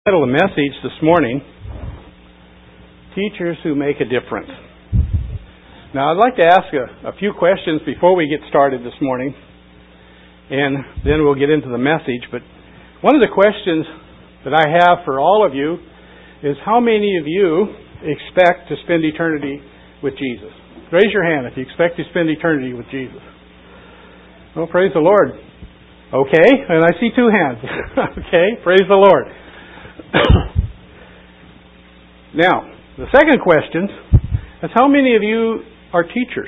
Title of the message this morning, Teachers Who Make a Difference. Now, I'd like to ask a few questions before we get started this morning, and then we'll get into the message. But one of the questions that I have for all of you is, how many of you expect to spend eternity with Jesus? Raise your hand if you expect to spend eternity with Jesus. Well, praise the Lord. Okay, and I see two hands. Okay, praise the Lord. Now, the second question is, how many of you are teachers?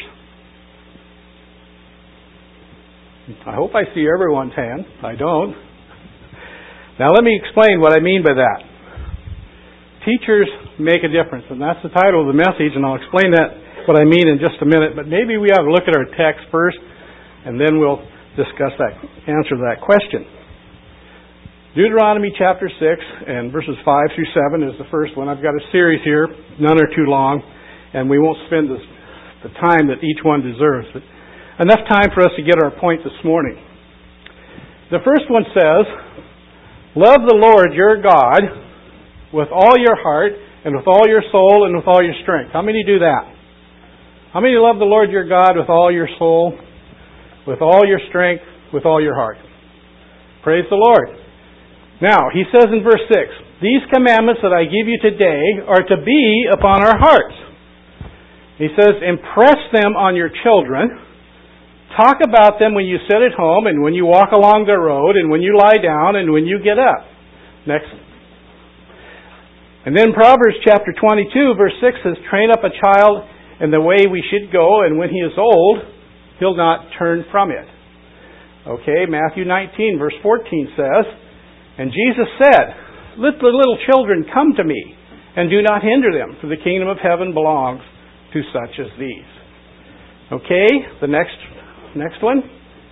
I hope I see everyone's hand. I don't. Now let me explain what I mean by that. Teachers make a difference, and that's the title of the message, and I'll explain what I mean in just a minute, but maybe we ought to look at our text first, and then we'll discuss answer that question. Deuteronomy chapter 6 and verses 5 through 7 is the first one. I've got a series here. None are too long, and we won't spend the time that each one deserves. But enough time for us to get our point this morning. The first one says, love the Lord your God with all your heart and with all your soul and with all your strength. How many do that? How many love the Lord your God with all your soul, with all your strength, with all your heart? Praise the Lord. Now, he says in verse 6, these commandments that I give you today are to be upon our hearts. He says, impress them on your children. Talk about them when you sit at home and when you walk along the road and when you lie down and when you get up. Next. And then Proverbs chapter 22, verse 6 says, train up a child in the way we should go, and when he is old, he'll not turn from it. Okay, Matthew 19, verse 14 says, and Jesus said, let the little children come to me, and do not hinder them, for the kingdom of heaven belongs to such as these. Okay, the next one.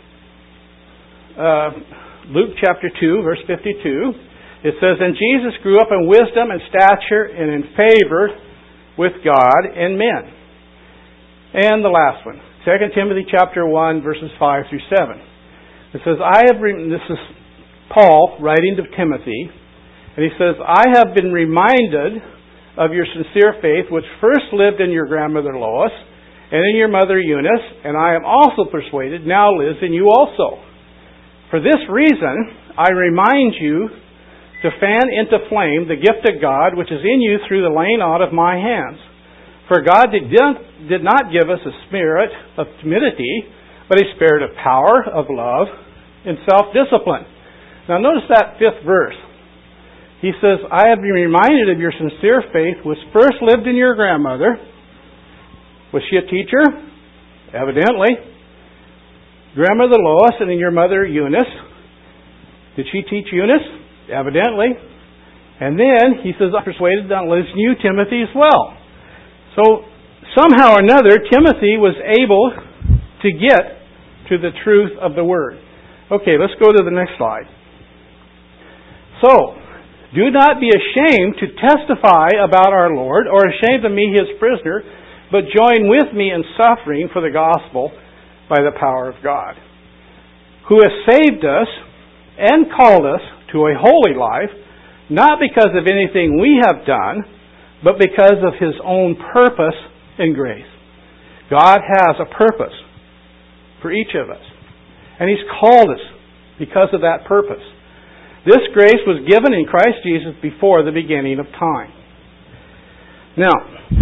Luke chapter 2, verse 52. It says, and Jesus grew up in wisdom and stature and in favor with God and men. And the last one, 2 Timothy chapter 1, verses 5 through 7. It says, this is Paul writing to Timothy, and he says, I have been reminded of your sincere faith, which first lived in your grandmother Lois and in your mother Eunice, and I am also persuaded now lives in you also. For this reason, I remind you to fan into flame the gift of God which is in you through the laying on of my hands. For God did not give us a spirit of timidity, but a spirit of power, of love, and self-discipline. Now notice that fifth verse. He says, I have been reminded of your sincere faith, which first lived in your grandmother. Was she a teacher? Evidently. Grandmother Lois and in your mother Eunice. Did she teach Eunice? Evidently. And then he says, I'm persuaded that lives in you, Timothy, as well. So somehow or another, Timothy was able to get to the truth of the Word. Okay, let's go to the next slide. So, do not be ashamed to testify about our Lord, or ashamed of me, his prisoner, but join with me in suffering for the gospel by the power of God, who has saved us and called us to a holy life, not because of anything we have done, but because of his own purpose and grace. God has a purpose for each of us, and he's called us because of that purpose. This grace was given in Christ Jesus before the beginning of time. Now,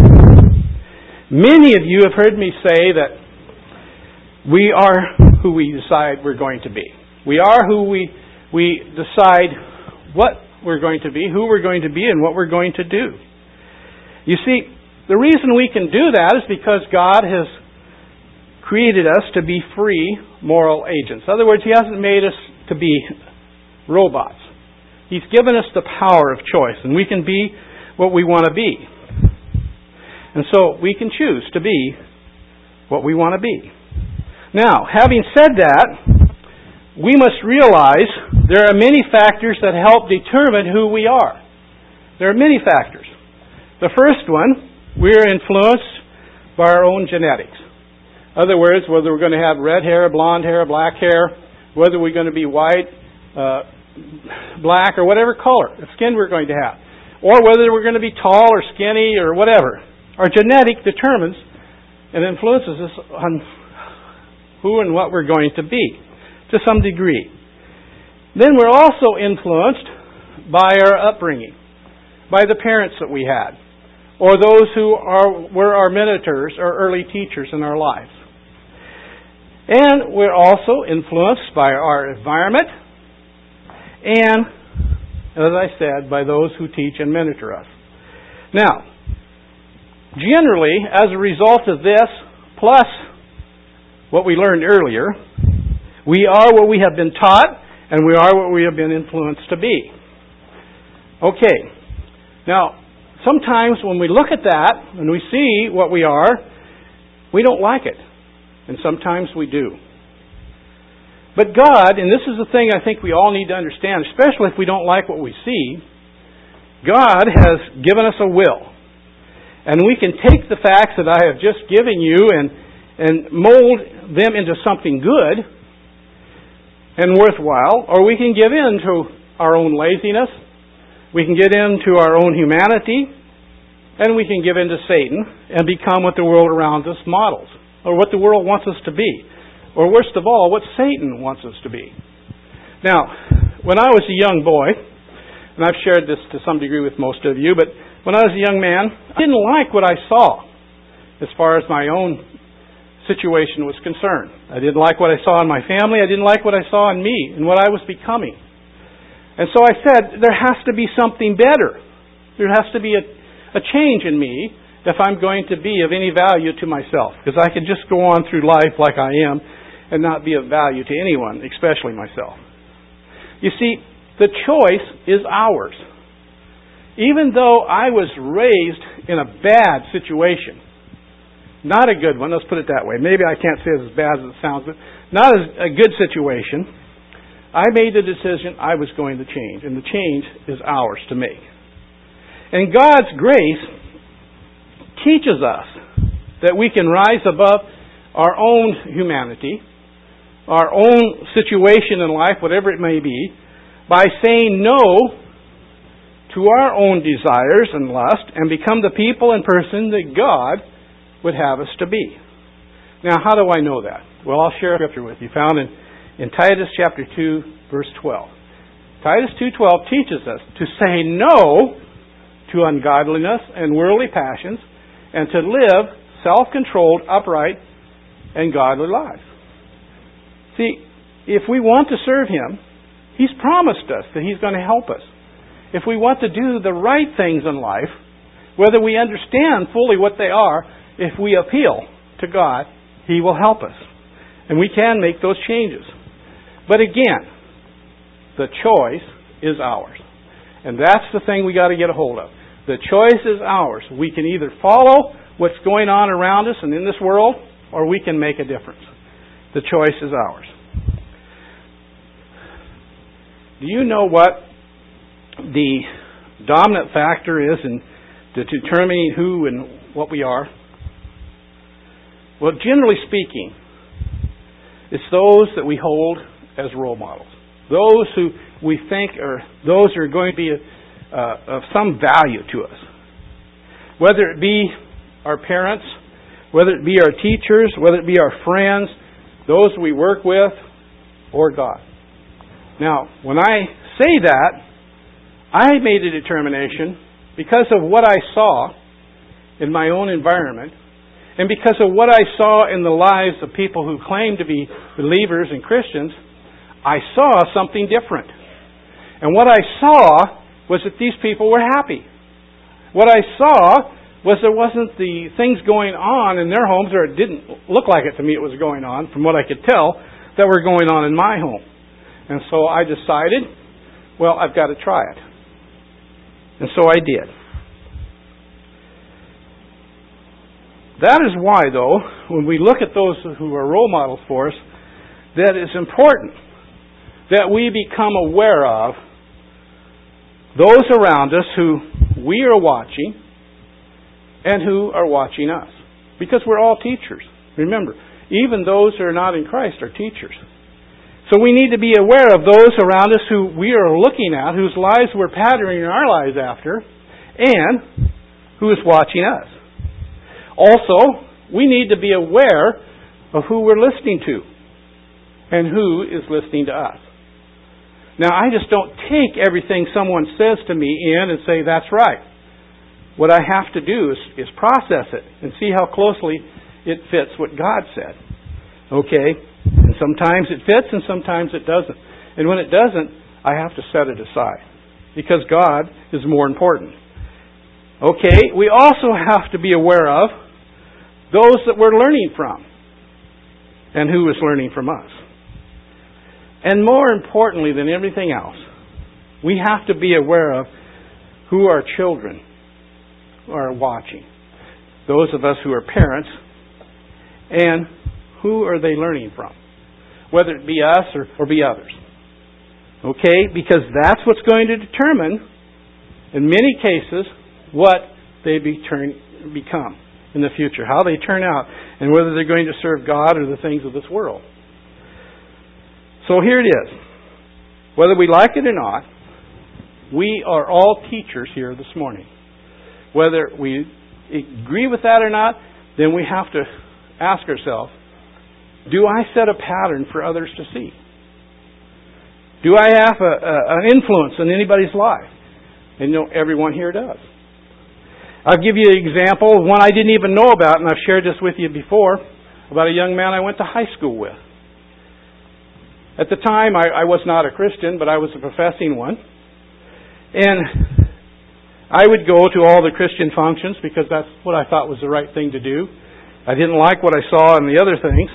many of you have heard me say that we are who we decide we're going to be. We are who we decide what we're going to be, who we're going to be, and what we're going to do. You see, the reason we can do that is because God has created us to be free moral agents. In other words, he hasn't made us to be robots. He's given us the power of choice, and we can be what we want to be. And so we can choose to be what we want to be. Now, having said that, we must realize there are many factors that help determine who we are. There are many factors. The first one, we're influenced by our own genetics. In other words, whether we're going to have red hair, blonde hair, black hair, whether we're going to be white, black or whatever color of skin we're going to have, or whether we're going to be tall or skinny or whatever. Our genetic determines and influences us on who and what we're going to be to some degree. Then we're also influenced by our upbringing, by the parents that we had, or those who were our mentors or early teachers in our lives. And we're also influenced by our environment and, as I said, by those who teach and mentor us. Now, generally, as a result of this, plus what we learned earlier, we are what we have been taught, and we are what we have been influenced to be. Okay. Now, sometimes when we look at that, and we see what we are, we don't like it. And sometimes we do. But God, and this is the thing I think we all need to understand, especially if we don't like what we see, God has given us a will. And we can take the facts that I have just given you and mold them into something good and worthwhile, or we can give in to our own laziness, we can get into our own humanity, and we can give in to Satan and become what the world around us models, or what the world wants us to be, or worst of all, what Satan wants us to be. Now, when I was a young boy, and I've shared this to some degree with most of you, but when I was a young man, I didn't like what I saw as far as my own situation was concerned. I didn't like what I saw in my family. I didn't like what I saw in me and what I was becoming. And so I said, there has to be something better. There has to be a change in me if I'm going to be of any value to myself. Because I could just go on through life like I am and not be of value to anyone, especially myself. You see, the choice is ours. Even though I was raised in a bad situation, not a good one, let's put it that way. Maybe I can't say it as bad as it sounds, but not as a good situation, I made the decision I was going to change, and the change is ours to make. And God's grace teaches us that we can rise above our own humanity, our own situation in life, whatever it may be, by saying no to our own desires and lust and become the people and person that God would have us to be. Now, how do I know that? Well, I'll share a scripture with you found in Titus chapter 2, verse 12. Titus 2:12 teaches us to say no to ungodliness and worldly passions and to live self-controlled, upright, and godly lives. See, if we want to serve Him, He's promised us that He's going to help us. If we want to do the right things in life, whether we understand fully what they are, if we appeal to God, He will help us. And we can make those changes. But again, the choice is ours. And that's the thing we got to get a hold of. The choice is ours. We can either follow what's going on around us and in this world, or we can make a difference. The choice is ours. Do you know what the dominant factor is in determining who and what we are? Well, generally speaking, it's those that we hold as role models. Those who we think are those who are going to be of some value to us. Whether it be our parents, whether it be our teachers, whether it be our friends, those we work with, or God. Now, when I say that, I made a determination because of what I saw in my own environment and because of what I saw in the lives of people who claim to be believers and Christians. I saw something different. And what I saw was that these people were happy. What I saw was there wasn't the things going on in their homes, or it didn't look like it to me it was going on, from what I could tell, that were going on in my home. And so I decided, well, I've got to try it. And so I did. That is why, though, when we look at those who are role models for us, that it's important that we become aware of those around us who we are watching and who are watching us. Because we're all teachers. Remember, even those who are not in Christ are teachers. So we need to be aware of those around us who we are looking at, whose lives we're patterning our lives after, and who is watching us. Also, we need to be aware of who we're listening to and who is listening to us. Now, I just don't take everything someone says to me in and say, that's right. What I have to do is process it and see how closely it fits what God said. Okay? And sometimes it fits and sometimes it doesn't. And when it doesn't, I have to set it aside. Because God is more important. Okay? We also have to be aware of those that we're learning from. And who is learning from us. And more importantly than everything else, we have to be aware of who our children are watching. Those of us who are parents. And who are they learning from? Whether it be us or be others. Okay? Because that's what's going to determine, in many cases, what they become in the future. How they turn out. And whether they're going to serve God or the things of this world. So here it is. Whether we like it or not, we are all teachers here this morning. Whether we agree with that or not, then we have to ask ourselves, do I set a pattern for others to see? Do I have an influence in anybody's life? And everyone here does. I'll give you an example of one I didn't even know about, and I've shared this with you before, about a young man I went to high school with. At the time, I was not a Christian, but I was a professing one. And I would go to all the Christian functions because that's what I thought was the right thing to do. I didn't like what I saw in the other things.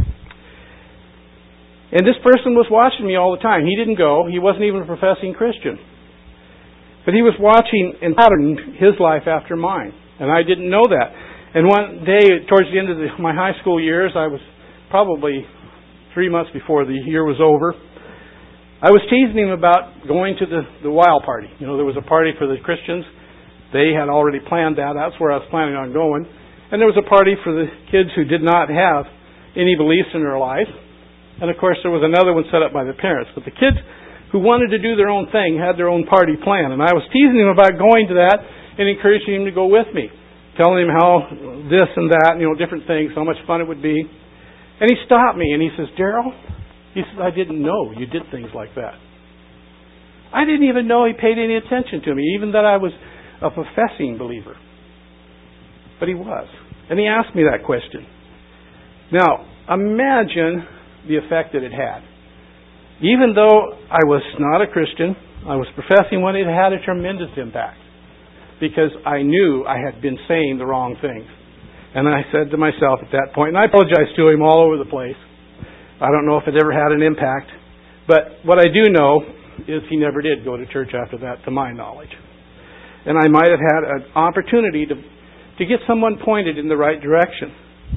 And this person was watching me all the time. He didn't go. He wasn't even a professing Christian. But he was watching and patterned his life after mine. And I didn't know that. And one day, towards the end of my high school years, I was probably 3 months before the year was over, I was teasing him about going to the wild party. There was a party for the Christians. They had already planned that. That's where I was planning on going. And there was a party for the kids who did not have any beliefs in their life. And of course, there was another one set up by the parents. But the kids who wanted to do their own thing had their own party plan. And I was teasing him about going to that and encouraging him to go with me. Telling him how this and that, different things, how much fun it would be. And he stopped me and he says, Darrell, he says, I didn't know you did things like that. I didn't even know he paid any attention to me, even that I was a professing believer. But he was. And he asked me that question. Now, imagine the effect that it had. Even though I was not a Christian, I was professing one, it had a tremendous impact. Because I knew I had been saying the wrong things. And I said to myself at that point, and I apologized to him all over the place. I don't know if it ever had an impact. But what I do know is he never did go to church after that, to my knowledge. And I might have had an opportunity to get someone pointed in the right direction.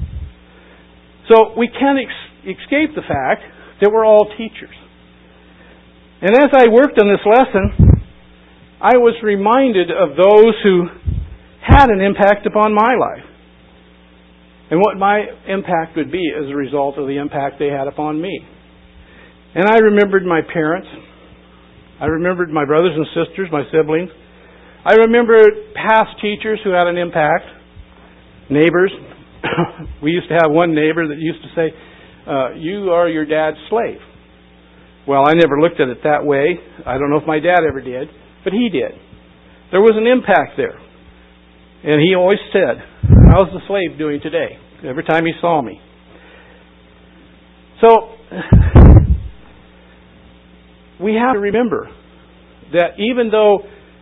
So we can't escape the fact that we're all teachers. And as I worked on this lesson, I was reminded of those who had an impact upon my life. And what my impact would be as a result of the impact they had upon me. And I remembered my parents. I remembered my brothers and sisters, my siblings. I remembered past teachers who had an impact. Neighbors. We used to have one neighbor that used to say, you are your dad's slave. Well, I never looked at it that way. I don't know if my dad ever did, but he did. There was an impact there. And he always said, how's the slave doing today? Every time he saw me. So, we have to remember that even though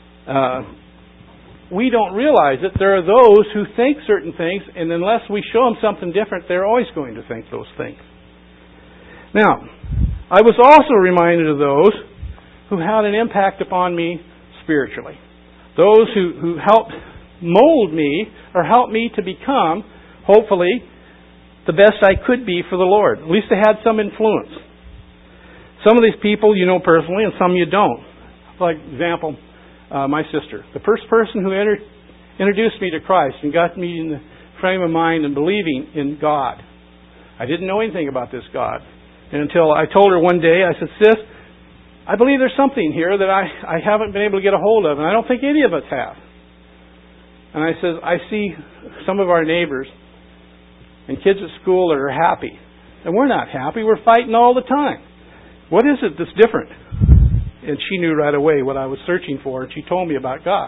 we don't realize it, there are those who think certain things, and unless we show them something different, they're always going to think those things. Now, I was also reminded of those who had an impact upon me spiritually. Those who helped mold me or help me to become, hopefully, the best I could be for the Lord. At least they had some influence. Some of these people you know personally and some you don't. For example, my sister. The first person who introduced me to Christ and got me in the frame of mind and believing in God. I didn't know anything about this God. And until I told her one day, I said, "Sis, I believe there's something here that I haven't been able to get a hold of, and I don't think any of us have." And I said, "I see some of our neighbors and kids at school that are happy. And we're not happy. We're fighting all the time. What is it that's different?" And she knew right away what I was searching for, and she told me about God.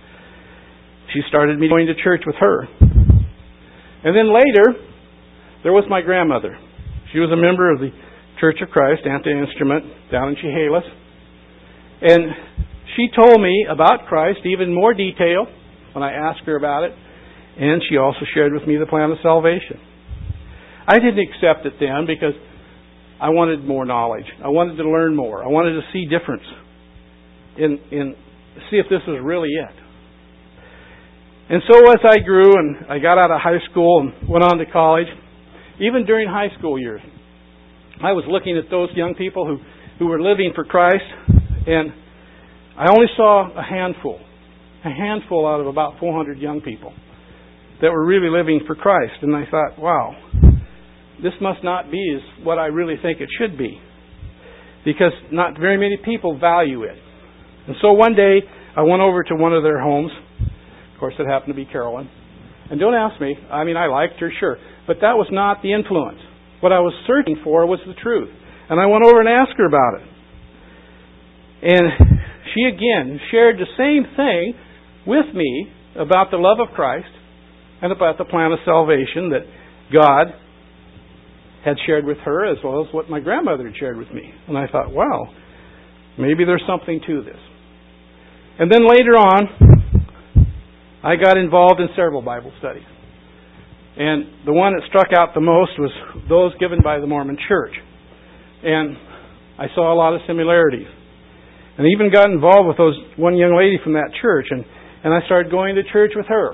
She started me going to church with her. And then later, there was my grandmother. She was a member of the Church of Christ, Anti-Instrument, down in Chehalis. And she told me about Christ even more detail when I asked her about it. And she also shared with me the plan of salvation. I didn't accept it then because I wanted more knowledge. I wanted to learn more. I wanted to see difference in see if this was really it. And so as I grew and I got out of high school and went on to college, even during high school years, I was looking at those young people who were living for Christ, and I only saw a handful out of about 400 young people that were really living for Christ. And I thought, wow, this must not be as what I really think it should be, because not very many people value it. And so one day I went over to one of their homes. Of course, it happened to be Carolyn. And don't ask me. I mean, I liked her, sure. But that was not the influence. What I was searching for was the truth. And I went over and asked her about it. And she again shared the same thing with me about the love of Christ and about the plan of salvation that God had shared with her, as well as what my grandmother had shared with me. And I thought, wow, maybe there's something to this. And then later on, I got involved in several Bible studies. And the one that struck out the most was those given by the Mormon Church. And I saw a lot of similarities. And I even got involved with one young lady from that church. And I started going to church with her.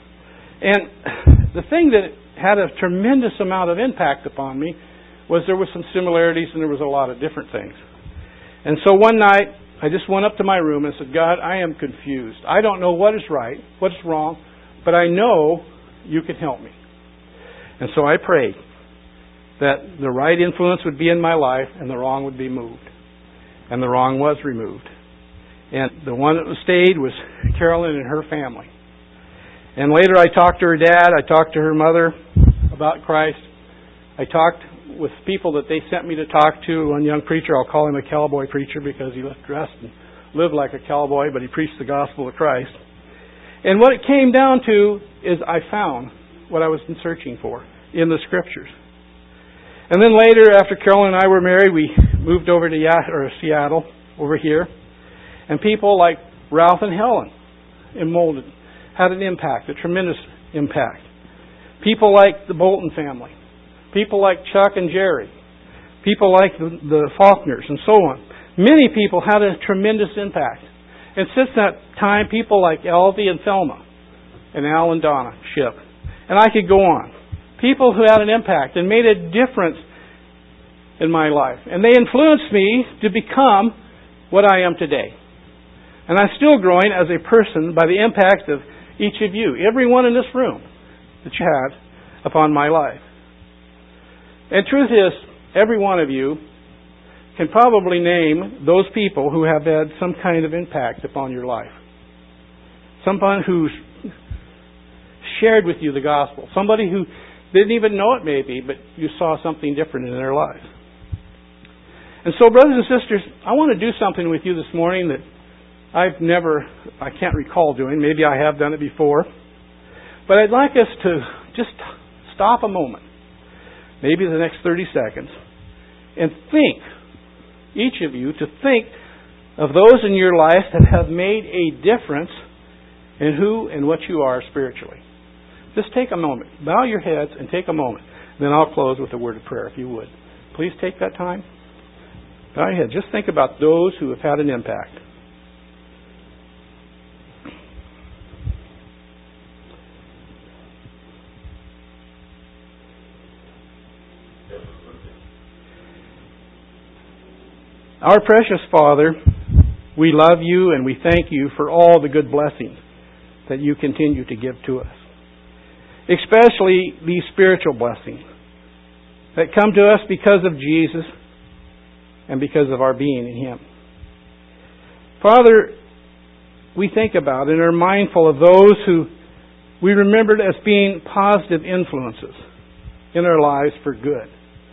And the thing that had a tremendous amount of impact upon me was there were some similarities and there was a lot of different things. And so one night, I just went up to my room and said, "God, I am confused. I don't know what is right, what is wrong, but I know you can help me." And so I prayed that the right influence would be in my life and the wrong would be moved. And the wrong was removed. And the one that stayed was Carolyn and her family. And later I talked to her dad, I talked to her mother about Christ. I talked with people that they sent me to talk to. One young preacher, I'll call him a cowboy preacher because he was dressed and lived like a cowboy, but he preached the gospel of Christ. And what it came down to is I found what I was searching for in the Scriptures. And then later, after Carolyn and I were married, we moved over to Seattle, over here. And people like Ralph and Helen in Molden had an impact, a tremendous impact. People like the Bolton family. People like Chuck and Jerry. People like the Faulkners and so on. Many people had a tremendous impact. And since that time, people like Elvie and Thelma and Al and Donna Ship. And I could go on. People who had an impact and made a difference in my life. And they influenced me to become what I am today. And I'm still growing as a person by the impact of each of you, every one in this room that you had upon my life. And truth is, every one of you can probably name those people who have had some kind of impact upon your life. Someone who's shared with you the gospel. Somebody who didn't even know it maybe, but you saw something different in their lives. And so, brothers and sisters, I want to do something with you this morning that I can't recall doing. Maybe I have done it before. But I'd like us to just stop a moment, maybe the next 30 seconds, and think, each of you, to think of those in your life that have made a difference in who and what you are spiritually. Just take a moment. Bow your heads and take a moment. Then I'll close with a word of prayer, if you would. Please take that time. Bow your head. Just think about those who have had an impact. Our precious Father, we love you and we thank you for all the good blessings that you continue to give to us. Especially these spiritual blessings that come to us because of Jesus and because of our being in Him. Father, we think about and are mindful of those who we remembered as being positive influences in our lives for good.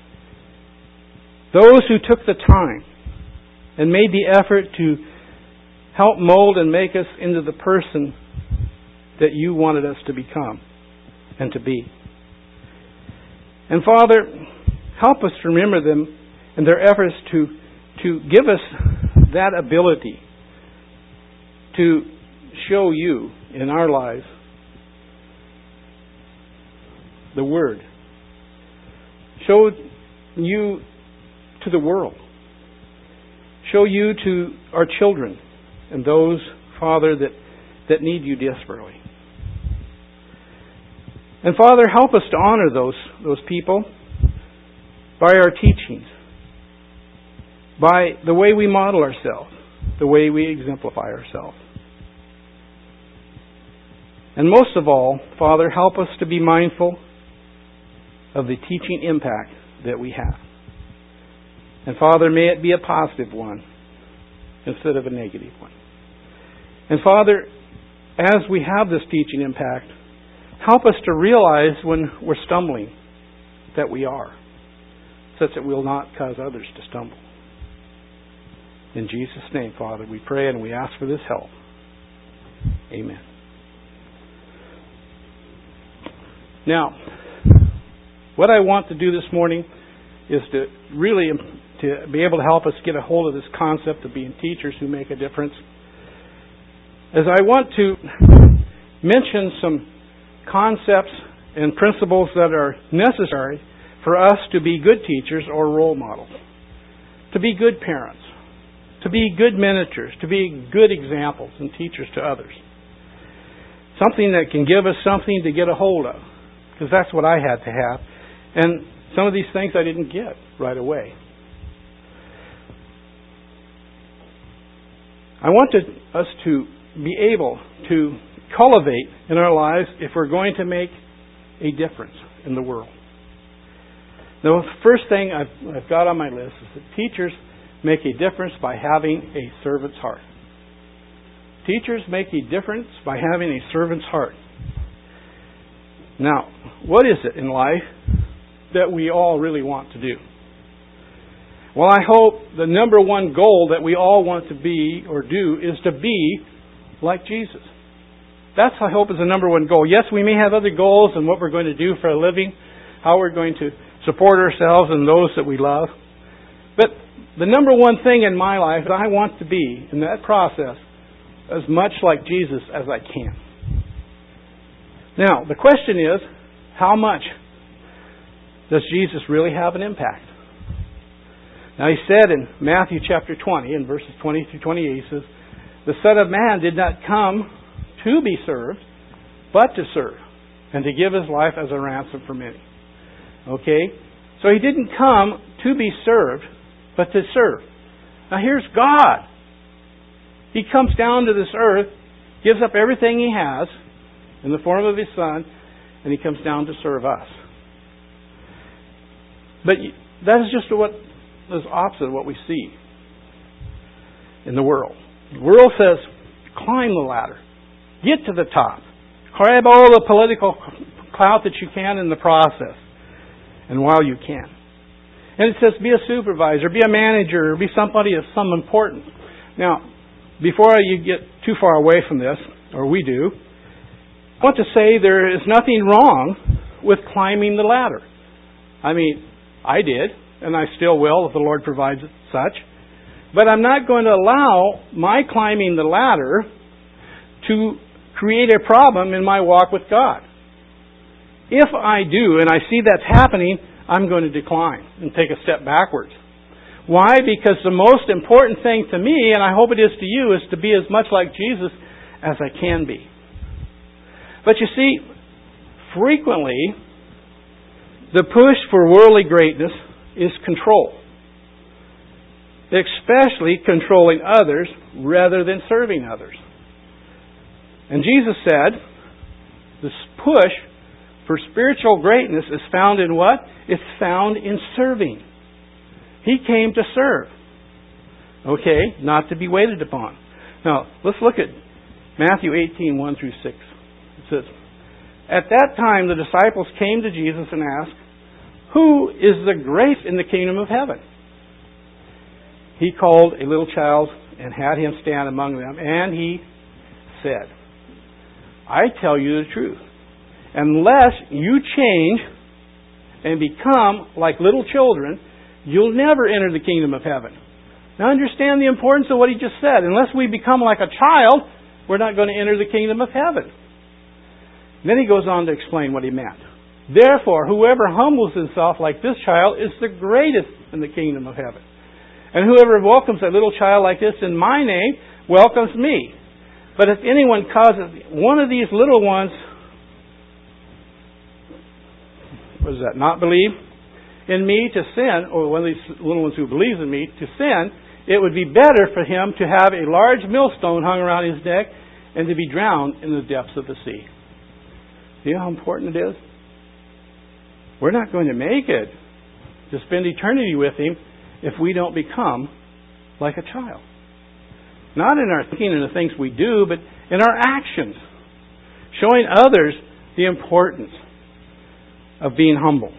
Those who took the time and made the effort to help mold and make us into the person that You wanted us to become and to be. And Father, help us to remember them and their efforts to give us that ability to show You in our lives the Word. Show You to the world. Show You to our children and those, Father, that need You desperately. And Father, help us to honor those people by our teachings, by the way we model ourselves, the way we exemplify ourselves. And most of all, Father, help us to be mindful of the teaching impact that we have. And Father, may it be a positive one instead of a negative one. And Father, as we have this teaching impact, help us to realize when we're stumbling that we are, such that we will not cause others to stumble. In Jesus' name, Father, we pray and we ask for this help. Amen. Now, what I want to do this morning is to really to be able to help us get a hold of this concept of being teachers who make a difference. As I want to mention some concepts and principles that are necessary for us to be good teachers or role models, to be good parents, to be good mentors, to be good examples and teachers to others. Something that can give us something to get a hold of, because that's what I had to have. And some of these things I didn't get right away. I wanted us to be able to cultivate in our lives if we're going to make a difference in the world. The first thing I've got on my list is that teachers make a difference by having a servant's heart. Teachers make a difference by having a servant's heart. Now, what is it in life that we all really want to do? Well, I hope the number one goal that we all want to be or do is to be like Jesus. That's, I hope, is the number one goal. Yes, we may have other goals and what we're going to do for a living, how we're going to support ourselves and those that we love. But the number one thing in my life is I want to be, in that process, as much like Jesus as I can. Now, the question is, how much does Jesus really have an impact? Now, He said in Matthew chapter 20, in verses 20 through 28, He says, "The Son of Man did not come to be served, but to serve, and to give His life as a ransom for many." Okay? So He didn't come to be served, but to serve. Now, here's God. He comes down to this earth, gives up everything He has in the form of His Son, and He comes down to serve us. But that is just what is opposite of what we see in the world. The world says, climb the ladder. Get to the top. Grab all the political clout that you can in the process. And while you can. And it says, be a supervisor, be a manager, be somebody of some importance. Now, before you get too far away from this, or we do, I want to say there is nothing wrong with climbing the ladder. I mean, I did, and I still will if the Lord provides such. But I'm not going to allow my climbing the ladder to create a problem in my walk with God. If I do, and I see that's happening, I'm going to decline and take a step backwards. Why? Because the most important thing to me, and I hope it is to you, is to be as much like Jesus as I can be. But you see, frequently, the push for worldly greatness is control. Especially controlling others rather than serving others. And Jesus said, this push For spiritual greatness is found in what? It's found in serving. He came to serve. Okay? Not to be waited upon. Now, let's look at Matthew 18, 1 through 6. It says, At that time the disciples came to Jesus and asked, Who is the great in the kingdom of heaven? He called a little child and had him stand among them, and he said, I tell you the truth. Unless you change and become like little children, you'll never enter the kingdom of heaven. Now understand the importance of what he just said. Unless we become like a child, we're not going to enter the kingdom of heaven. Then he goes on to explain what he meant. Therefore, whoever humbles himself like this child is the greatest in the kingdom of heaven. And whoever welcomes a little child like this in my name welcomes me. But if anyone causes one of these little ones, not believe in me to sin, or one of these little ones who believes in me to sin, it would be better for him to have a large millstone hung around his neck and to be drowned in the depths of the sea. Do you know how important it is? We're not going to make it to spend eternity with him if we don't become like a child. Not in our thinking and the things we do, but in our actions. Showing others the importance of being humble.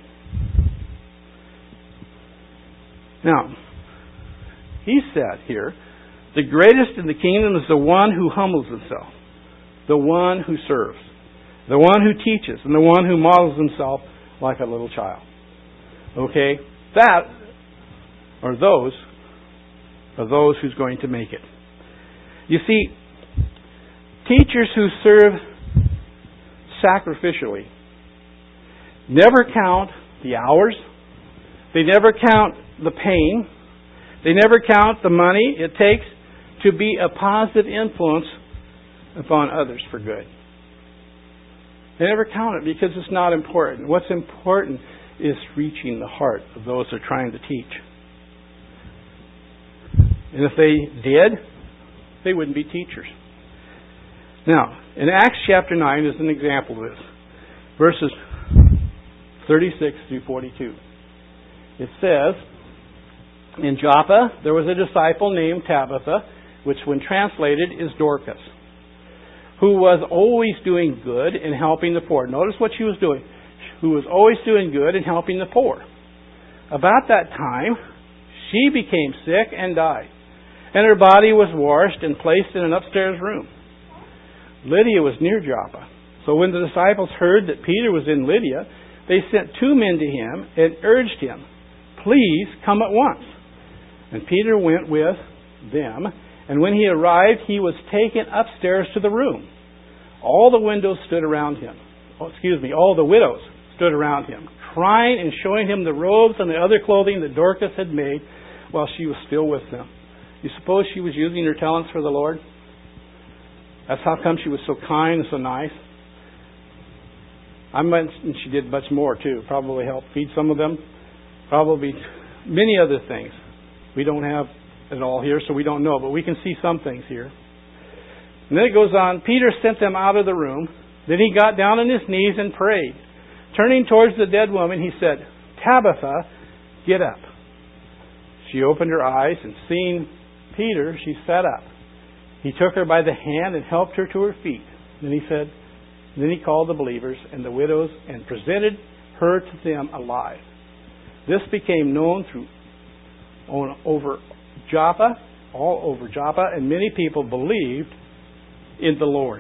Now, he said here, the greatest in the kingdom is the one who humbles himself, the one who serves, the one who teaches, and the one who models himself like a little child. Okay? That are those who's going to make it. You see, teachers who serve sacrificially never count the hours. They never count the pain. They never count the money it takes to be a positive influence upon others for good. They never count it because it's not important. What's important is reaching the heart of those they're trying to teach. And if they did, they wouldn't be teachers. Now, in Acts chapter 9 is an example of this. Verses 36 through 42. It says, in Joppa there was a disciple named Tabitha, which when translated is Dorcas, who was always doing good and helping the poor. Notice what she was doing. Who was always doing good and helping the poor. About that time, she became sick and died, and her body was washed and placed in an upstairs room. Lydia was near Joppa. So when the disciples heard that Peter was in Lydia, they sent 2 men to him and urged him, Please come at once. And Peter went with them, and when he arrived, he was taken upstairs to the room. All the widows stood around him, crying and showing him the robes and the other clothing that Dorcas had made while she was still with them. You suppose she was using her talents for the Lord? That's how come she was so kind and so nice. I mentioned she did much more too. Probably helped feed some of them. Probably many other things. We don't have it all here, so we don't know, but we can see some things here. And then it goes on, Peter sent them out of the room. Then he got down on his knees and prayed. Turning towards the dead woman, he said, Tabitha, get up. She opened her eyes, and seeing Peter, she sat up. He took her by the hand and helped her to her feet. Then he called the believers and the widows and presented her to them alive. This became known all over Joppa, and many people believed in the Lord.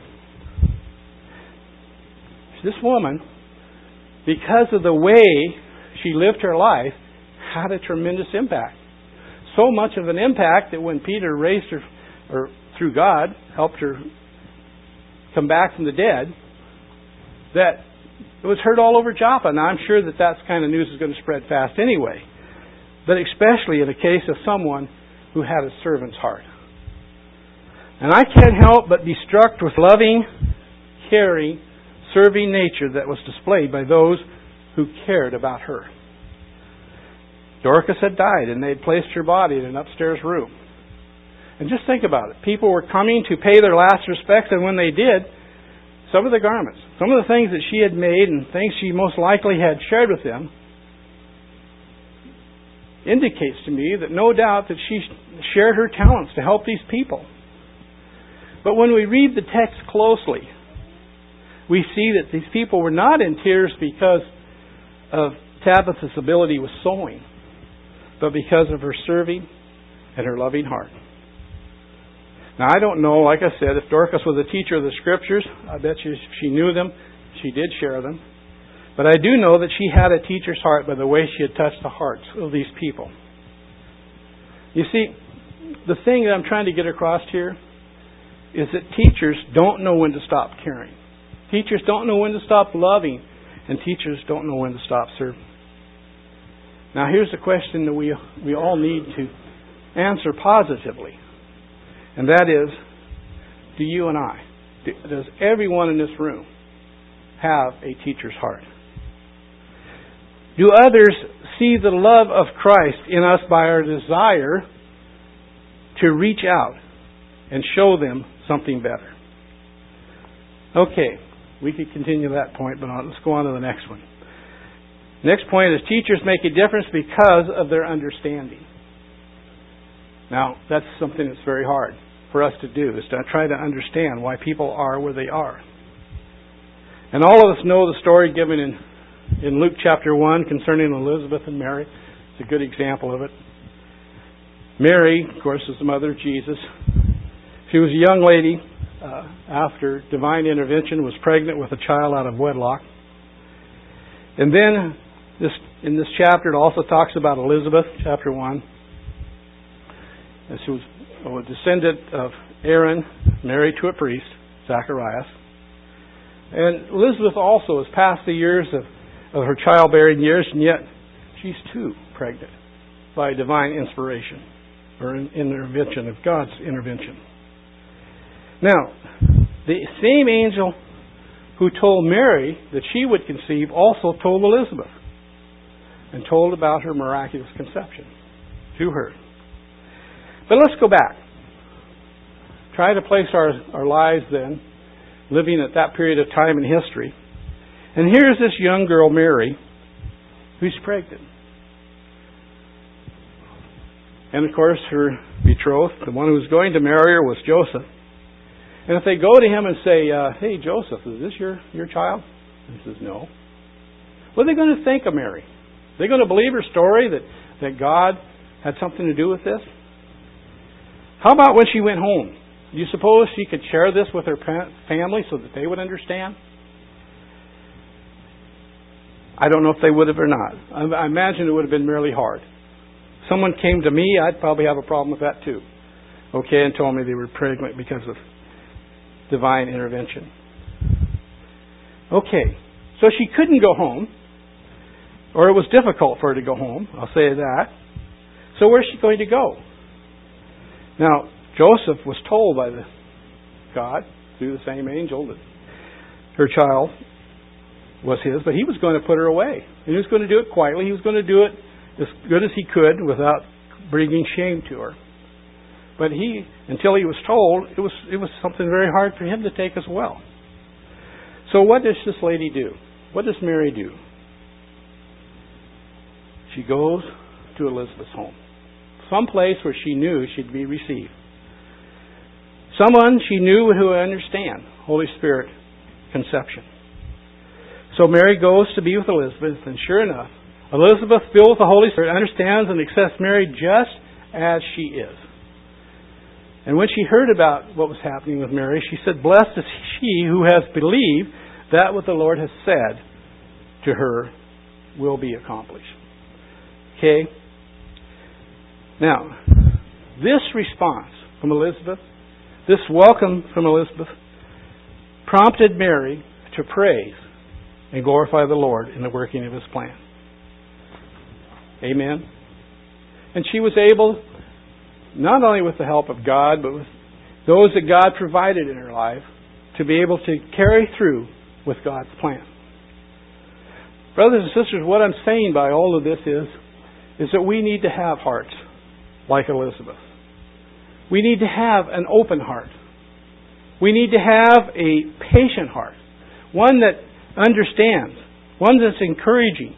This woman, because of the way she lived her life, had a tremendous impact. So much of an impact that when Peter raised her, or through God, helped her come back from the dead, that it was heard all over Joppa. Now, I'm sure that kind of news is going to spread fast anyway. But especially in the case of someone who had a servant's heart. And I can't help but be struck with loving, caring, serving nature that was displayed by those who cared about her. Dorcas had died, and they had placed her body in an upstairs room. And just think about it. People were coming to pay their last respects, and when they did, some of the garments, some of the things that she had made and things she most likely had shared with them, indicates to me that no doubt that she shared her talents to help these people. But when we read the text closely, we see that these people were not in tears because of Tabitha's ability with sewing, but because of her serving and her loving heart. Now, I don't know, like I said, if Dorcas was a teacher of the Scriptures, I bet you she knew them, she did share them. But I do know that she had a teacher's heart by the way she had touched the hearts of these people. You see, the thing that I'm trying to get across here is that teachers don't know when to stop caring. Teachers don't know when to stop loving, and teachers don't know when to stop serving. Now, here's a question that we all need to answer positively, and that is, do you and I, does everyone in this room have a teacher's heart? Do others see the love of Christ in us by our desire to reach out and show them something better? Okay, we could continue that point, but let's go on to the next one. Next point is teachers make a difference because of their understanding. Now, that's something that's very hard for us to do, is to try to understand why people are where they are. And all of us know the story given in Luke chapter 1 concerning Elizabeth and Mary. It's a good example of it. Mary, of course, is the mother of Jesus. She was a young lady after divine intervention, was pregnant with a child out of wedlock. And then in this chapter it also talks about Elizabeth, chapter 1. And she was a descendant of Aaron, married to a priest, Zacharias. And Elizabeth also has passed the years of her childbearing years, and yet she's too pregnant by divine inspiration or intervention of God's intervention. Now, the same angel who told Mary that she would conceive also told Elizabeth and told about her miraculous conception to her. But let's go back. Try to place our lives then, living at that period of time in history. And here's this young girl, Mary, who's pregnant. And of course, her betrothed, the one who was going to marry her, was Joseph. And if they go to him and say, hey, Joseph, is this your child? And he says, no. What are they going to think of Mary? Are they going to believe her story that God had something to do with this? How about when she went home? Do you suppose she could share this with her family so that they would understand? I don't know if they would have or not. I imagine it would have been really hard. Someone came to me, I'd probably have a problem with that too. Okay, and told me they were pregnant because of divine intervention. Okay, so she couldn't go home, or it was difficult for her to go home, I'll say that. So where's she going to go? Now, Joseph was told by God, through the same angel, that her child was his, but he was going to put her away. And he was going to do it quietly. He was going to do it as good as he could without bringing shame to her. But until he was told, it was something very hard for him to take as well. So what does this lady do? What does Mary do? She goes to Elizabeth's home. Some place where she knew she'd be received. Someone she knew who would understand Holy Spirit conception. So Mary goes to be with Elizabeth, and sure enough, Elizabeth, filled with the Holy Spirit, understands and accepts Mary just as she is. And when she heard about what was happening with Mary, she said, blessed is she who has believed that what the Lord has said to her will be accomplished. Okay? Now, this response from Elizabeth, this welcome from Elizabeth, prompted Mary to praise and glorify the Lord in the working of His plan. Amen? And she was able, not only with the help of God, but with those that God provided in her life, to be able to carry through with God's plan. Brothers and sisters, what I'm saying by all of this is that we need to have hearts like Elizabeth. We need to have an open heart. We need to have a patient heart. one that understands, one that's encouraging,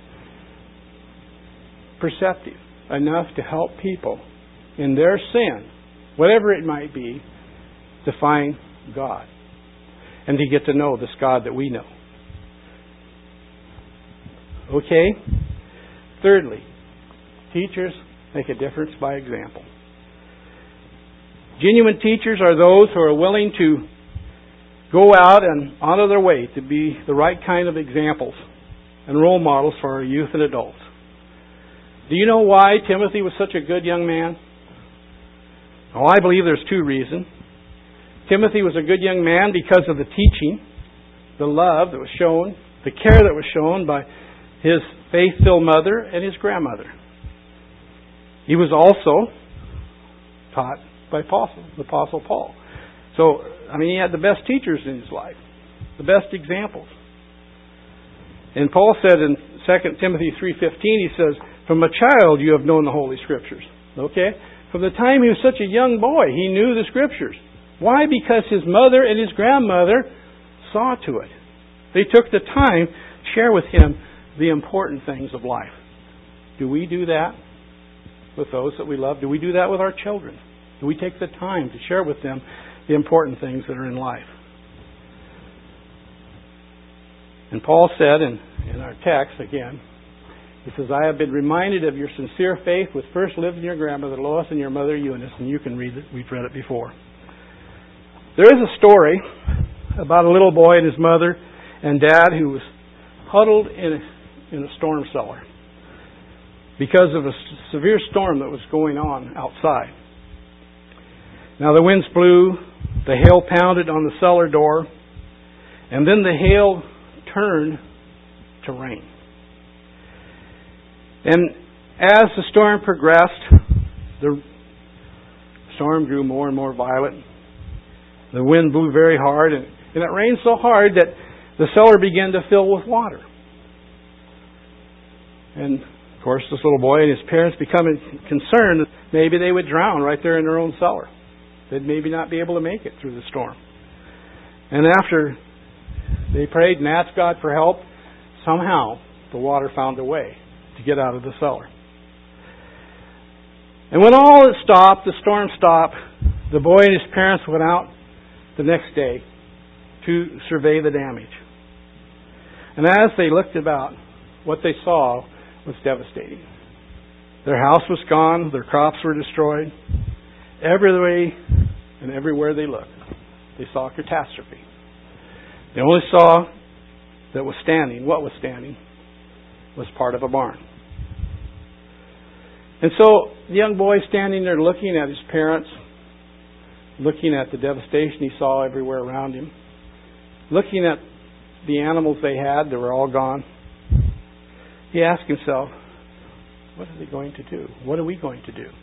perceptive enough to help people in their sin, whatever it might be, to find God and to get to know this God that we know. Okay? Thirdly, teachers make a difference by example. Genuine teachers are those who are willing to go out and out of their way to be the right kind of examples and role models for our youth and adults. Do you know why Timothy was such a good young man? Well, I believe there's two reasons. Timothy was a good young man because of the teaching, the love that was shown, the care that was shown by his faith-filled mother and his grandmother. He was also taught by the Apostle Paul. So, he had the best teachers in his life, the best examples. And Paul said in 2 Timothy 3:15, he says, "From a child you have known the Holy Scriptures." Okay? From the time he was such a young boy, he knew the Scriptures. Why? Because his mother and his grandmother saw to it. They took the time to share with him the important things of life. Do we do that with those that we love? Do we do that with our children? Do we take the time to share with them the important things that are in life? And Paul said in our text again, he says, "I have been reminded of your sincere faith which first lived in your grandmother Lois and your mother Eunice." And you can read it. We've read it before. There is a story about a little boy and his mother and dad who was huddled in a storm cellar because of a severe storm that was going on outside. Now the winds blew, the hail pounded on the cellar door, and then the hail turned to rain. And as the storm progressed, the storm grew more and more violent. The wind blew very hard, and it rained so hard that the cellar began to fill with water. And, of course, this little boy and his parents becoming concerned that maybe they would drown right there in their own cellar. They'd maybe not be able to make it through the storm. And after they prayed and asked God for help, somehow the water found a way to get out of the cellar. And when all had stopped, the storm stopped, the boy and his parents went out the next day to survey the damage. And as they looked about, what they saw was devastating. Their house was gone, their crops were destroyed. Every way and everywhere they looked, they saw catastrophe. They only saw that what was standing was part of a barn. And so the young boy standing there looking at his parents, looking at the devastation he saw everywhere around him, looking at the animals they had that were all gone, he asked himself, what are they going to do? What are we going to do?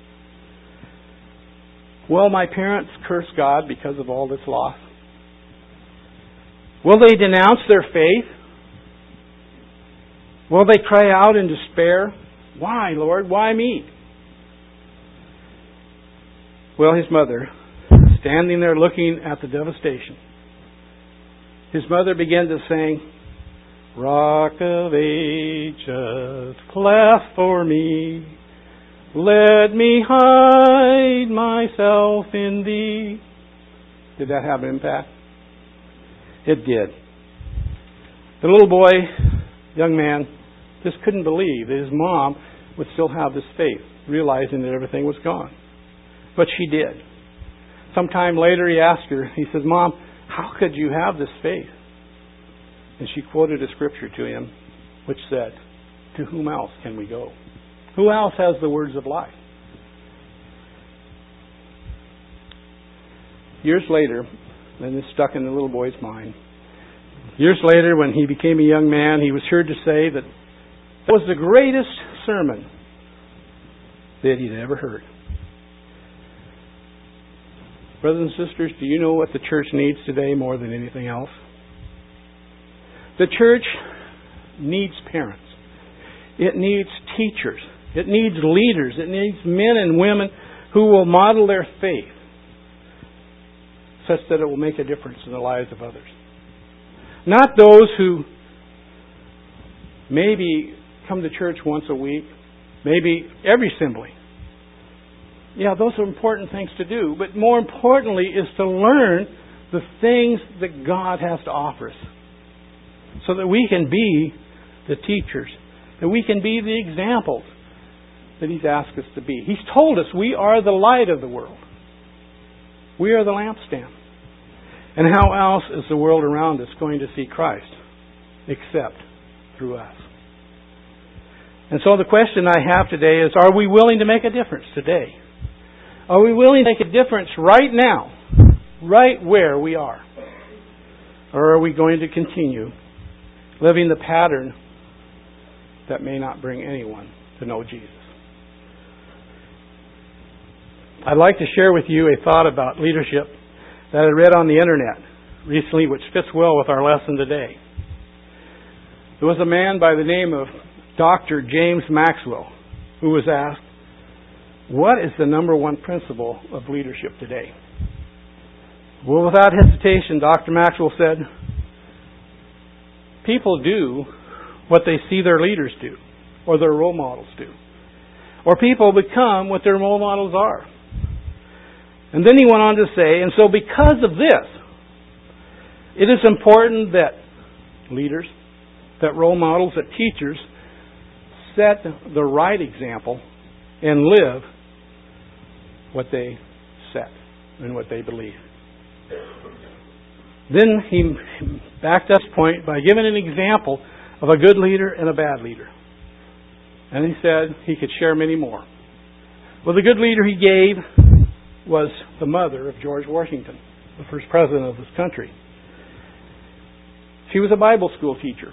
Will my parents curse God because of all this loss? Will they denounce their faith? Will they cry out in despair? Why, Lord? Why me? Well, his mother, standing there looking at the devastation, his mother began to sing, "Rock of Ages, cleft for me, let me hide myself in Thee." Did that have an impact? It did. The little boy, young man, just couldn't believe that his mom would still have this faith, realizing that everything was gone. But she did. Sometime later he asked her, he says, "Mom, how could you have this faith?" And she quoted a scripture to him, which said, "To whom else can we go? Who else has the words of life?" Years later, and this stuck in the little boy's mind, years later when he became a young man, he was heard to say that it was the greatest sermon that he'd ever heard. Brothers and sisters, do you know what the church needs today more than anything else? The church needs parents. It needs teachers. It needs leaders. It needs men and women who will model their faith such that it will make a difference in the lives of others. Not those who maybe come to church once a week, maybe every assembly. Yeah, those are important things to do. But more importantly is to learn the things that God has to offer us, so that we can be the teachers, that we can be the examples that He's asked us to be. He's told us we are the light of the world. We are the lampstand. And how else is the world around us going to see Christ except through us? And so the question I have today is, are we willing to make a difference today? Are we willing to make a difference right now, right where we are? Or are we going to continue living the pattern that may not bring anyone to know Jesus? I'd like to share with you a thought about leadership that I read on the internet recently, which fits well with our lesson today. There was a man by the name of Dr. James Maxwell who was asked, what is the number one principle of leadership today? Well, without hesitation, Dr. Maxwell said, people do what they see their leaders do, or their role models do. Or people become what their role models are. And then he went on to say, and so because of this, it is important that leaders, that role models, that teachers set the right example and live what they set and what they believe. Then he backed up his point by giving an example of a good leader and a bad leader. And he said he could share many more. Well, the good leader he gave was the mother of George Washington, the first president of this country. She was a Bible school teacher.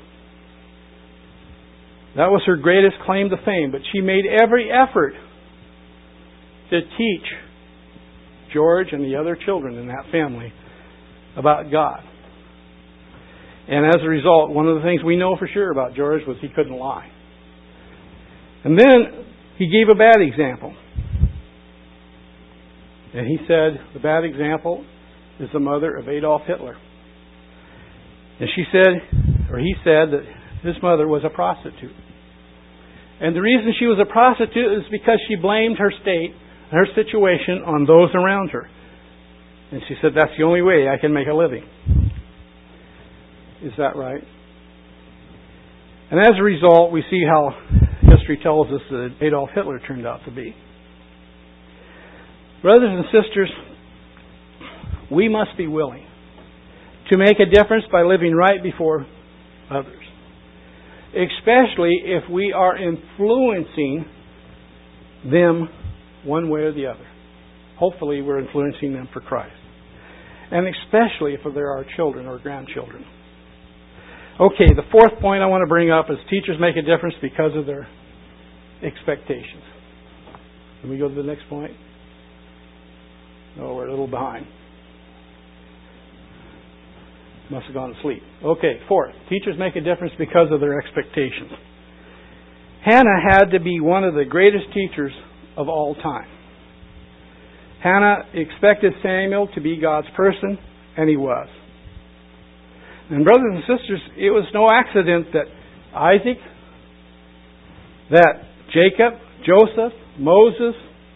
That was her greatest claim to fame, but she made every effort to teach George and the other children in that family about God. And as a result, one of the things we know for sure about George was he couldn't lie. And then he gave a bad example. And he said the bad example is the mother of Adolf Hitler. And he said that his mother was a prostitute. And the reason she was a prostitute is because she blamed her state, her situation, on those around her. And she said, that's the only way I can make a living. Is that right? And as a result, we see how history tells us that Adolf Hitler turned out to be. Brothers and sisters, we must be willing to make a difference by living right before others, especially if we are influencing them one way or the other. Hopefully we're influencing them for Christ. And especially if they're our children or grandchildren. Okay, the fourth point I want to bring up is teachers make a difference because of their expectations. Can we go to the next point? Oh, we're a little behind. Must have gone to sleep. Okay, fourth. Teachers make a difference because of their expectations. Hannah had to be one of the greatest teachers of all time. Hannah expected Samuel to be God's person, and he was. And brothers and sisters, it was no accident that Isaac, that Jacob, Joseph, Moses,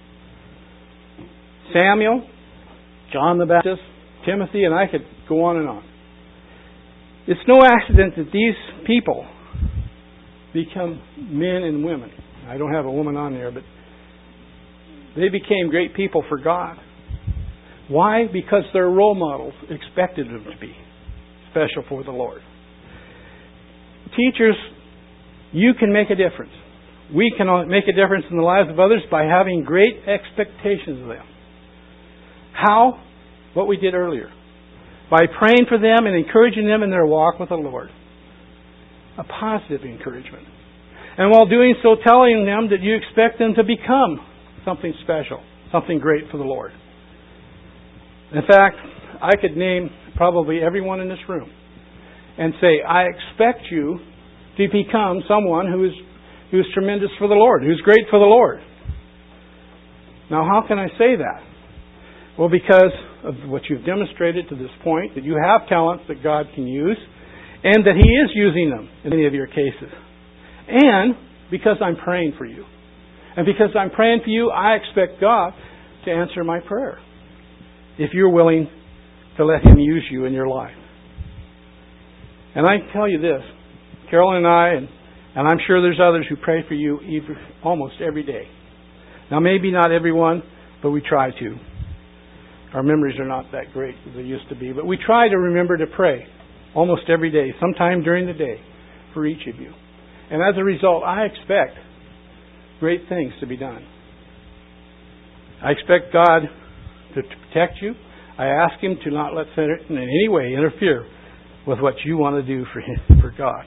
Samuel, John the Baptist, Timothy, and I could go on and on. It's no accident that these people become men and women. I don't have a woman on there, but they became great people for God. Why? Because their role models expected them to be special for the Lord. Teachers, you can make a difference. We can make a difference in the lives of others by having great expectations of them. How? What we did earlier. By praying for them and encouraging them in their walk with the Lord. A positive encouragement. And while doing so, telling them that you expect them to become something special, something great for the Lord. In fact, I could name probably everyone in this room and say, I expect you to become someone who's tremendous for the Lord, who's great for the Lord. Now, how can I say that? Well, because of what you've demonstrated to this point, that you have talents that God can use, and that He is using them in many of your cases. And because I'm praying for you. And because I'm praying for you, I expect God to answer my prayer, if you're willing to let Him use you in your life. And I tell you this, Carolyn and I, and I'm sure there's others who pray for you almost every day. Now maybe not everyone, but we try to. Our memories are not that great as they used to be, but we try to remember to pray almost every day, sometime during the day, for each of you. And as a result, I expect great things to be done. I expect God to protect you. I ask Him to not let Satan in any way interfere with what you want to do for Him, for God.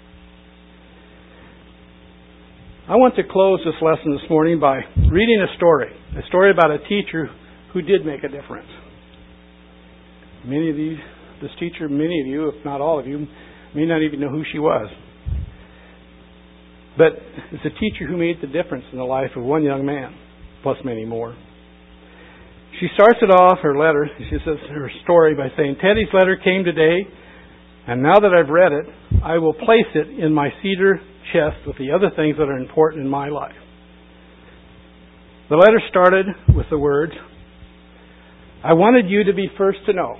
I want to close this lesson this morning by reading a story about a teacher who did make a difference. Many of you, if not all of you, may not even know who she was. But it's a teacher who made the difference in the life of one young man, plus many more. She starts it off, her letter, she says her story by saying, Teddy's letter came today, and now that I've read it, I will place it in my cedar chest with the other things that are important in my life. The letter started with the words, I wanted you to be first to know.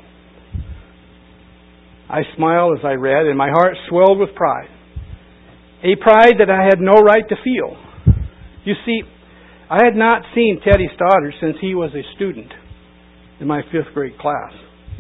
I smiled as I read, and my heart swelled with pride. A pride that I had no right to feel. You see, I had not seen Teddy Stoddard since he was a student in my 5th grade class.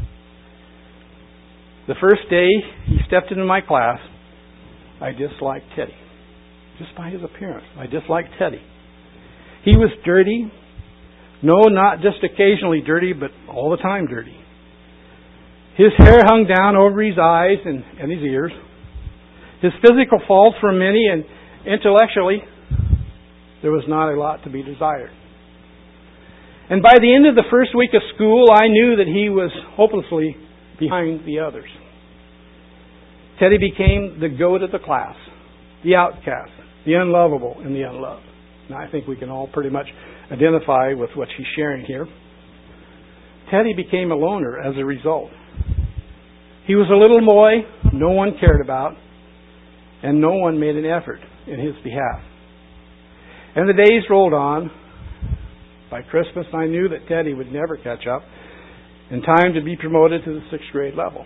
The first day he stepped into my class, I disliked Teddy. Just by his appearance, I disliked Teddy. He was dirty. No, not just occasionally dirty, but all the time dirty. His hair hung down over his eyes and his ears. His physical faults were many, and intellectually, there was not a lot to be desired. And by the end of the first week of school, I knew that he was hopelessly behind the others. Teddy became the goat of the class, the outcast, the unlovable, and the unloved. And I think we can all pretty much identify with what she's sharing here. Teddy became a loner as a result. He was a little boy no one cared about, and no one made an effort in his behalf. And the days rolled on. By Christmas, I knew that Teddy would never catch up in time to be promoted to the 6th grade level.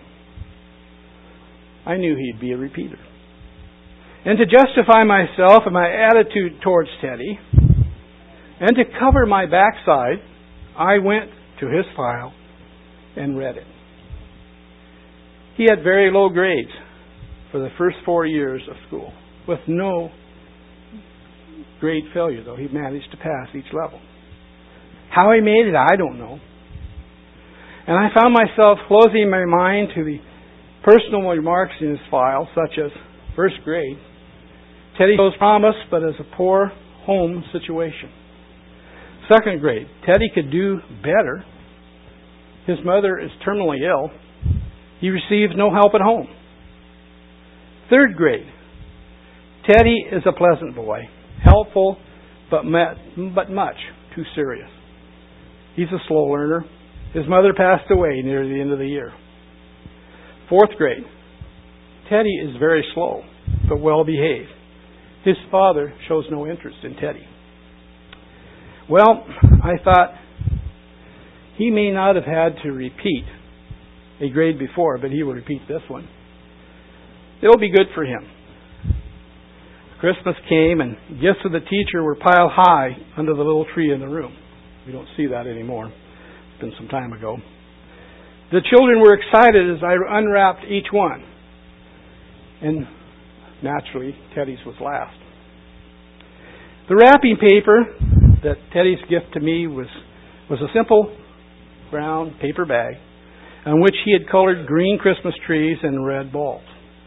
I knew he'd be a repeater. And to justify myself and my attitude towards Teddy, and to cover my backside, I went to his file and read it. He had very low grades for the first 4 years of school, with no grade failure, though he managed to pass each level. How he made it, I don't know. And I found myself closing my mind to the personal remarks in his file, such as, 1st grade, Teddy shows promise, but as a poor home situation. 2nd grade, Teddy could do better. His mother is terminally ill. He receives no help at home. 3rd grade, Teddy is a pleasant boy, helpful, but much too serious. He's a slow learner. His mother passed away near the end of the year. 4th grade, Teddy is very slow, but well behaved. His father shows no interest in Teddy. Well, I thought he may not have had to repeat a grade before, but he will repeat this one. It'll be good for him. Christmas came, and gifts of the teacher were piled high under the little tree in the room. We don't see that anymore. It's been some time ago. The children were excited as I unwrapped each one. And naturally, Teddy's was last. The wrapping paper that Teddy's gift to me was a simple brown paper bag on which he had colored green Christmas trees and red balls.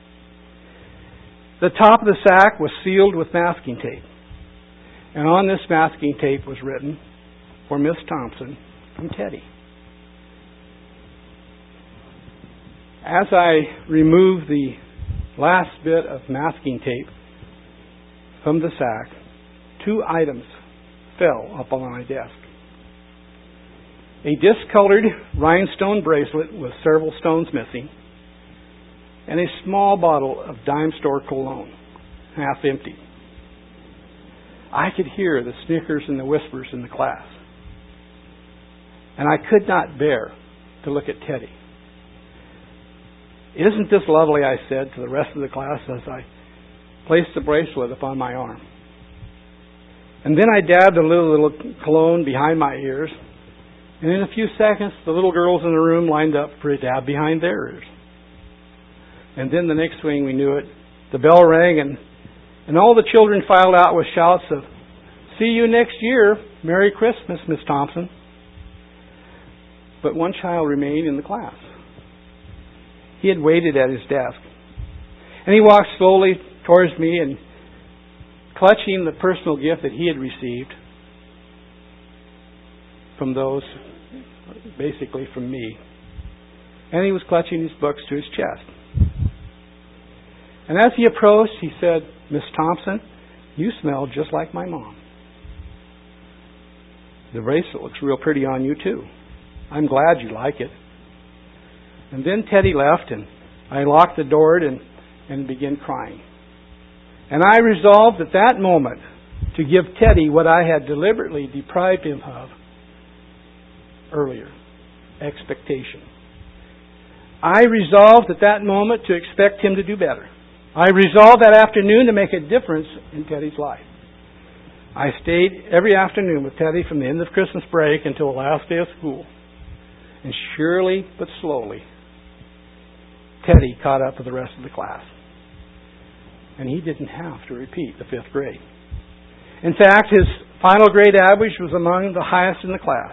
The top of the sack was sealed with masking tape. And on this masking tape was written, for Miss Thompson, from Teddy. As I removed the last bit of masking tape from the sack, 2 items fell up on my desk. A discolored rhinestone bracelet with several stones missing, and a small bottle of dime store cologne, half empty. I could hear the snickers and the whispers in the class. And I could not bear to look at Teddy. "Isn't this lovely?" I said to the rest of the class as I placed the bracelet upon my arm. And then I dabbed a little cologne behind my ears, and in a few seconds the little girls in the room lined up for a dab behind their ears. And then the next thing we knew it, the bell rang and all the children filed out with shouts of, "See you next year. Merry Christmas, Miss Thompson." But one child remained in the class. He had waited at his desk. And he walked slowly towards me and clutching the personal gift that he had received from those, basically from me. And he was clutching his books to his chest. And as he approached, he said, "Miss Thompson, you smell just like my mom. The bracelet looks real pretty on you too. I'm glad you like it." And then Teddy left, and I locked the door and began crying. And I resolved at that moment to give Teddy what I had deliberately deprived him of earlier, expectation. I resolved at that moment to expect him to do better. I resolved that afternoon to make a difference in Teddy's life. I stayed every afternoon with Teddy from the end of Christmas break until the last day of school. And surely but slowly, Teddy caught up with the rest of the class. And he didn't have to repeat the 5th grade. In fact, his final grade average was among the highest in the class.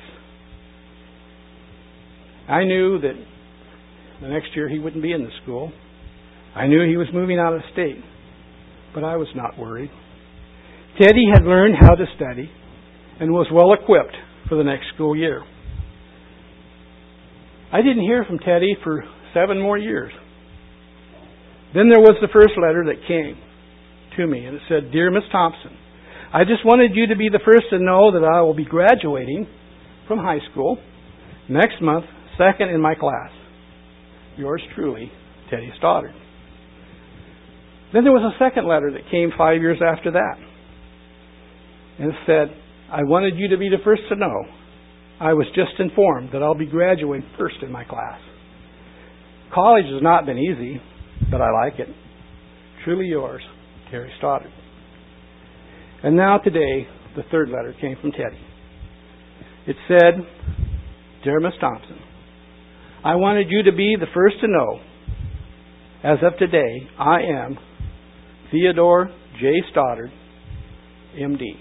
I knew that the next year he wouldn't be in the school. I knew he was moving out of state. But I was not worried. Teddy had learned how to study and was well equipped for the next school year. I didn't hear from Teddy for 7 more years. Then there was the first letter that came to me, and it said, "Dear Miss Thompson, I just wanted you to be the first to know that I will be graduating from high school next month, 2nd in my class. Yours truly, Teddy Stoddard." Then there was a second letter that came 5 years after that. And it said, "I wanted you to be the first to know. I was just informed that I'll be graduating first in my class. College has not been easy, but I like it. Truly yours, Terry Stoddard." And now today, the third letter came from Teddy. It said, "Dear Miss Thompson, I wanted you to be the first to know. As of today, I am Theodore J. Stoddard, M.D.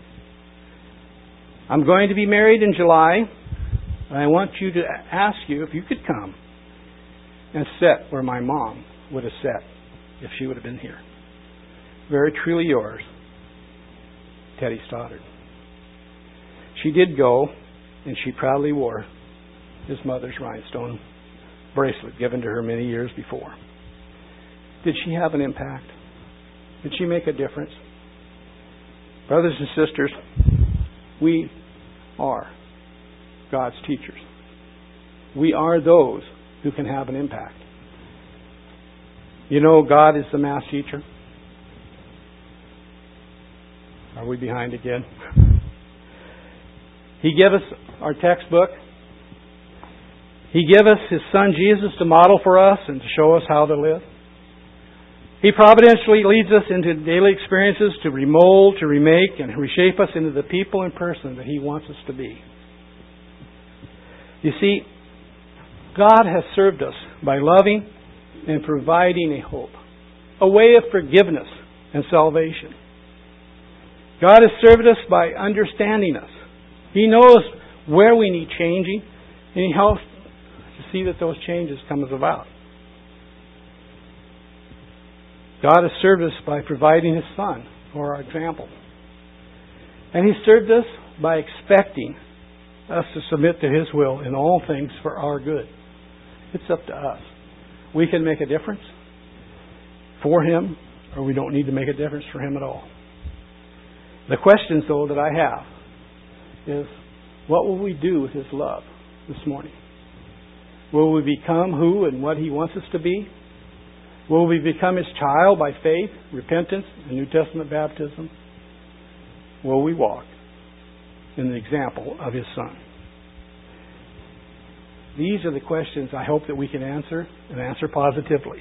I'm going to be married in July, and I want you to ask you if you could come and sit where my mom would have sat if she would have been here. Very truly yours, Teddy Stoddard." She did go, and she proudly wore his mother's rhinestone bracelet given to her many years before. Did she have an impact? Did she make a difference? Brothers and sisters, we are God's teachers. We are those who can have an impact. You know, God is the math teacher. Are we behind again? He gave us our textbook. He gave us His Son Jesus to model for us and to show us how to live. He providentially leads us into daily experiences to remold, to remake, and reshape us into the people and person that He wants us to be. You see, God has served us by loving and providing a hope, a way of forgiveness and salvation. God has served us by understanding us. He knows where we need changing, and He helps to see that those changes come about. God has served us by providing His Son for our example. And He served us by expecting us to submit to His will in all things for our good. It's up to us. We can make a difference for Him, or we don't need to make a difference for Him at all. The questions, though, that I have is, what will we do with His love this morning? Will we become who and what He wants us to be? Will we become His child by faith, repentance, and New Testament baptism? Will we walk in the example of His Son? These are the questions I hope that we can answer, and answer positively.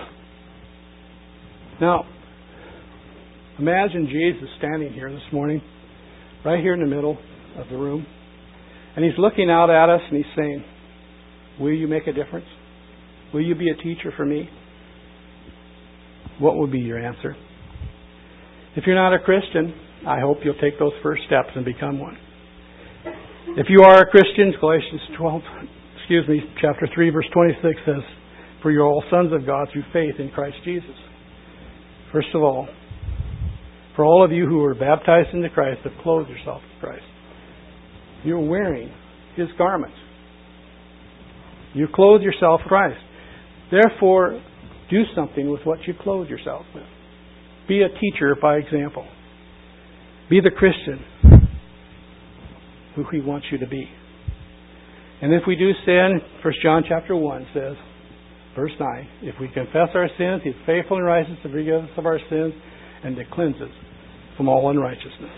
Now, imagine Jesus standing here this morning, right here in the middle of the room, and He's looking out at us and He's saying, will you make a difference? Will you be a teacher for me? What would be your answer? If you're not a Christian, I hope you'll take those first steps and become one. If you are a Christian, chapter 3, verse 26 says, for you're all sons of God through faith in Christ Jesus. First of all, for all of you who are baptized into Christ have clothed yourself with Christ. You're wearing His garments. You clothe yourself with Christ. Therefore, do something with what you clothe yourself with. Be a teacher by example. Be the Christian who He wants you to be. And if we do sin, 1 John chapter 1 says, verse 9, if we confess our sins, He's faithful and righteous to forgive us of our sins and to cleanse us from all unrighteousness.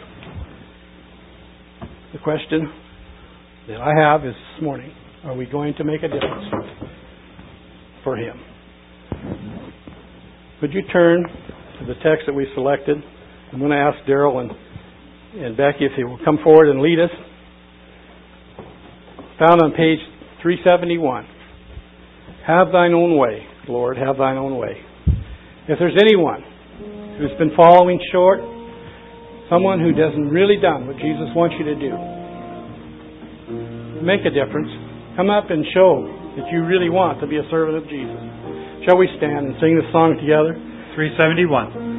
The question that I have is this morning, are we going to make a difference for Him? Would you turn to the text that we selected? I'm going to ask Daryl and Becky if they will come forward and lead us. Found on page 371. Have thine own way, Lord, have thine own way. If there's anyone who's been falling short, someone who hasn't really done what Jesus wants you to do, make a difference. Come up and show that you really want to be a servant of Jesus. Shall we stand and sing this song together? 371.